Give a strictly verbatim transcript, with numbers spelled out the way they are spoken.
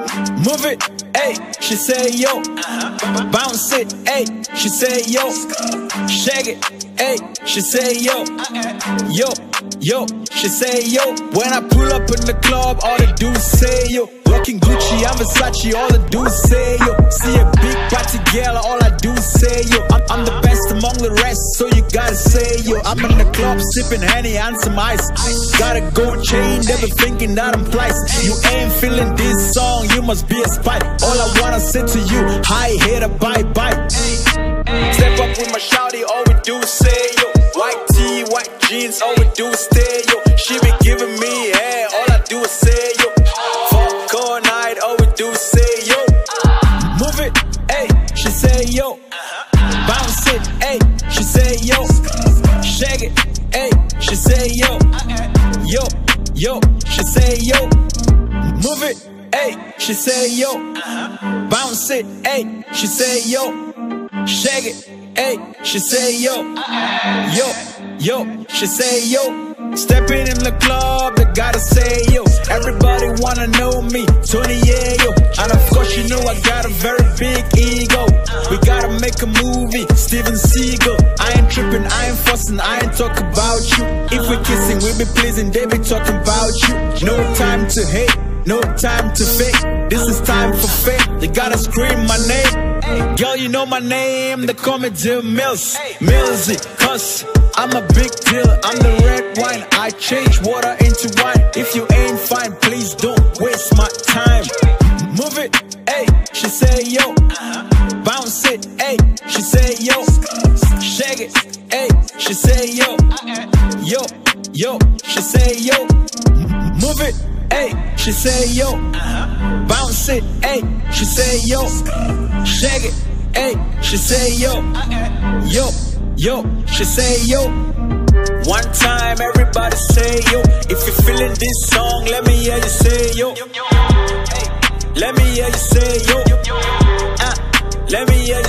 Move it, ayy, she say yo. Bounce it, ayy, she say yo. Shake it, ayy, she say yo. Yo, yo, she say yo. When I pull up in the club, all the dudes say yo. Rocking Gucci, I'm Versace, all the dudes say yo. See a big party girl, all I do say yo. I'm, I'm the best among the rest, so you gotta say yo. I'm in the club sipping Henny and some ice. Got a gold chain, never thinking that I'm flies. You ain't feeling this song, you must be a spy. All I wanna say to you, hi hater, bye bye. Step up with my shawty, all we do say yo. White tee, white jeans, all we do stay yo. She be giving me hair, all I do is say yo. Fuck all night, all we do say yo. Move it, ayy, she say yo. Bounce it, ayy, she say yo. Shake it, ayy, she say yo. Yo, yo, she say yo. Move it, ayy, she say yo. Bounce it, ayy, she say yo. Shake it, ayy, she say yo. Yo, yo, she say yo. Stepping in the club, they gotta say yo. Everybody wanna know me, Tony yeah yo. And of course you know I got a very big ego. We gotta make a movie, Steven Seagal. I ain't tripping, I ain't fussing, I ain't talk about you. If we kissing, we be pleasing, they be talking about you. No time to hate, no time to fake. This is time for fame, they gotta scream my name. Girl, you know my name, they call me Jill Mills. Millsy, cause I'm a big deal. I'm the red wine, I change water into wine. If you ain't fine, please don't waste my time. Move it, ayy, she say yo. Bounce it, ayy, she say yo. Shake it, ayy, she say yo. Yo, yo, she say yo. Move it, ayy, she say yo. Bounce it, ayy, she say yo. Shake it, ayy, she say yo. Yo, yo, she say yo. One time everybody say yo. If you're feeling this song, let me hear you say yo. Let me hear you say yo. Uh, let me hear you